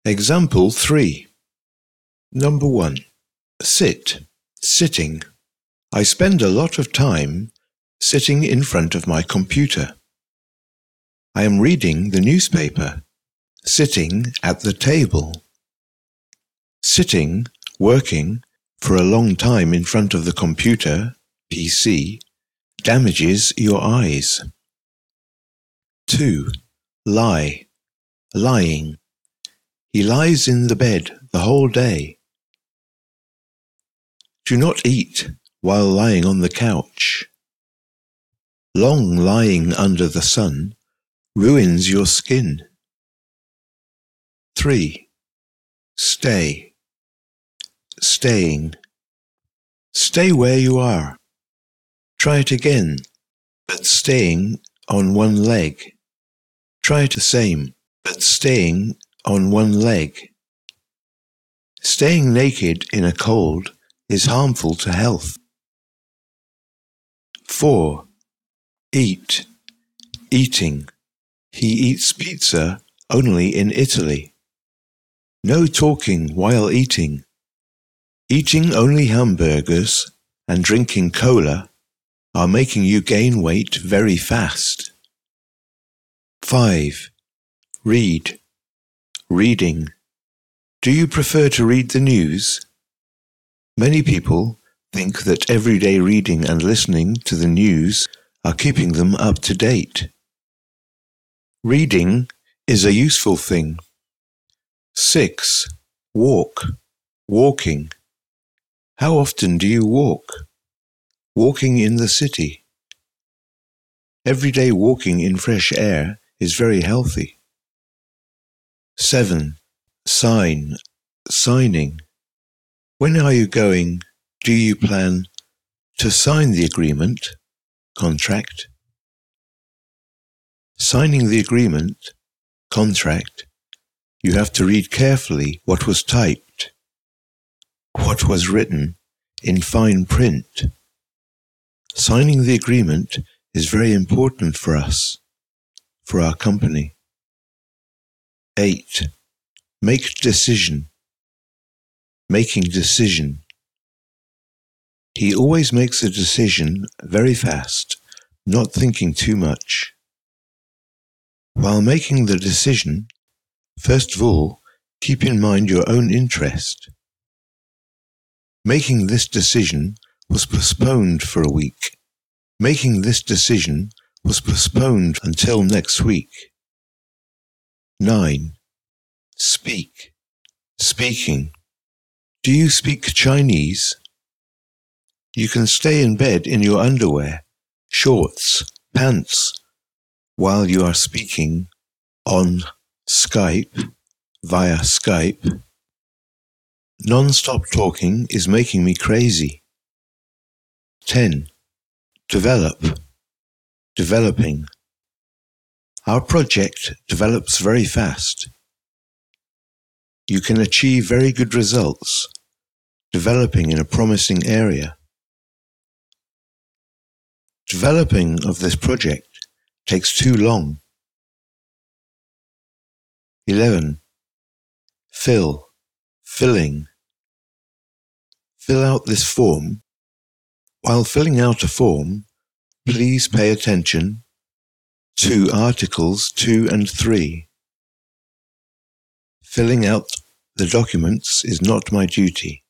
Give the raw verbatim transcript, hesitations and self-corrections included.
Example three. Number one. Sit. Sitting. I spend a lot of time sitting in front of my computer. I am reading the newspaper. Sitting at the table. Sitting, working, for a long time in front of the computer, P C, damages your eyes. two. Lie. Lying. He lies in the bed the whole day. Do not eat while lying on the couch. Long lying under the sun ruins your skin. three. Stay. Staying. Stay where you are. Try it again, but staying on one leg. Try it the same, but staying on one leg. Staying naked in a cold is harmful to health. four. Eat. Eating. He eats pizza only in Italy. No talking while eating. Eating only hamburgers and drinking cola are making you gain weight very fast. five. Read. Reading. Do you prefer to read the news? Many people think that everyday reading and listening to the news are keeping them up to date. Reading is a useful thing. six. Walk. Walking. How often do you walk? Walking in the city. Everyday walking in fresh air is very healthy. seven. Sign. Signing. When are you going, do you plan to sign the agreement, contract? Signing the agreement, contract, you have to read carefully what was typed, what was written in fine print. Signing the agreement is very important for us, for our company. eight. Make decision. Making decision. He always makes a decision very fast, not thinking too much. While making the decision, first of all, keep in mind your own interest. Making this decision was postponed for a week. Making this decision was postponed until next week. nine. Speak. Speaking. Do you speak Chinese? You can stay in bed in your underwear, shorts, pants, while you are speaking on Skype, via Skype. Non-stop talking is making me crazy. ten. Develop. Developing. Our project develops very fast. You can achieve very good results, developing in a promising area. Developing of this project takes too long. eleven. Fill. Filling. Fill out this form. While filling out a form, please pay attention to Articles two and three. Filling out the documents is not my duty.